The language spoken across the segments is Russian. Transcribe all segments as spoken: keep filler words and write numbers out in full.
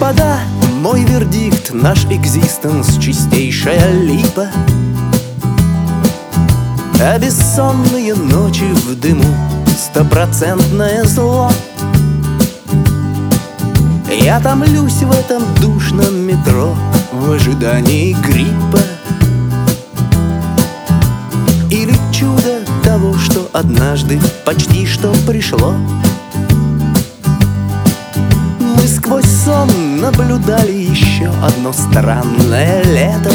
Господа, мой вердикт, наш экзистенс — чистейшая липа. А бессонные ночи в дыму — стопроцентное зло. Я томлюсь в этом душном метро в ожидании гриппа или чудо того, что однажды почти что пришло. Мы сквозь сон наблюдали еще одно странное лето,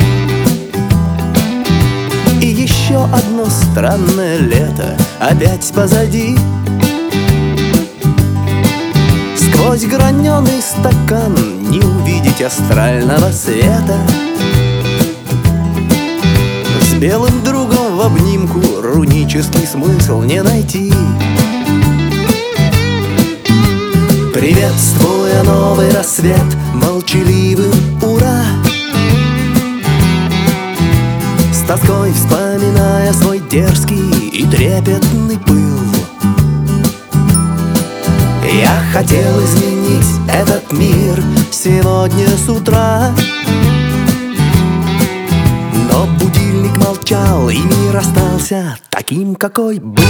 и еще одно странное лето опять позади. Сквозь граненый стакан не увидеть астрального света. С белым другом в обнимку рунический смысл не найти. Приветствуя новый рассвет молчаливым ура, с тоской вспоминая свой дерзкий и трепетный пыл, я хотел изменить этот мир сегодня с утра, но будильник молчал, и мир остался таким, какой был.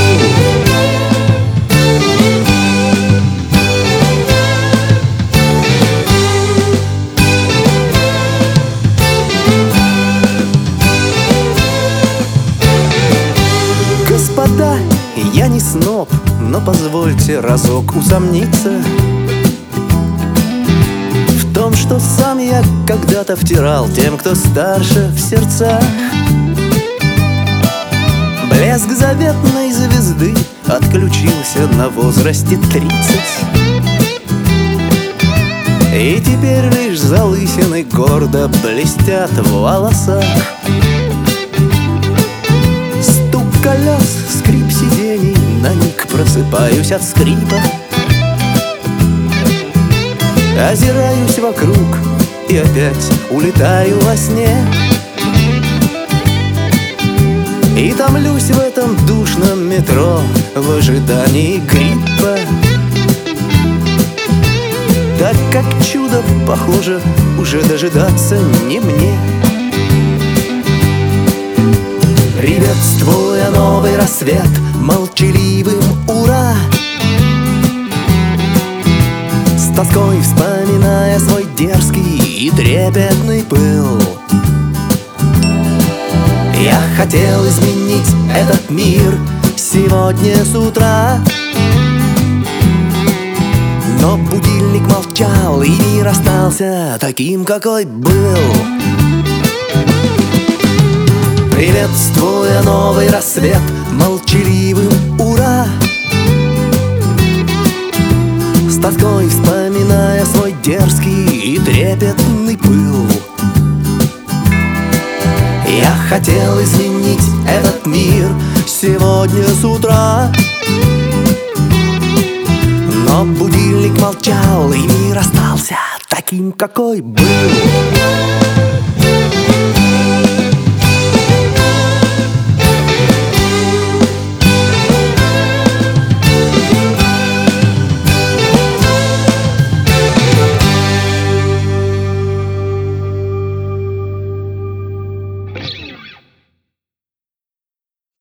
Господа, я не сноб, но позвольте разок усомниться в том, что сам я когда-то втирал тем, кто старше в сердцах. Блеск заветной звезды отключился на возрасте тридцать, и теперь лишь залысины гордо блестят в волосах. Стук колес, скрип сидений, на миг просыпаюсь от скрипа. Озираюсь вокруг и опять улетаю во сне, и томлюсь в этом душном метро в ожидании гриппа. Так как чудо, похоже, уже дожидаться не мне. Приветствуя новый рассвет молчаливым ура, с тоской вспоминая свой дерзкий и трепетный пыл, я хотел изменить этот мир сегодня с утра, но будильник молчал, и мир остался таким, какой был. Приветствуя новый рассвет молчаливым ура, с тоской вспоминая свой дерзкий и трепетный пыл, я хотел изменить этот мир сегодня с утра, но будильник молчал, и мир остался таким, какой был.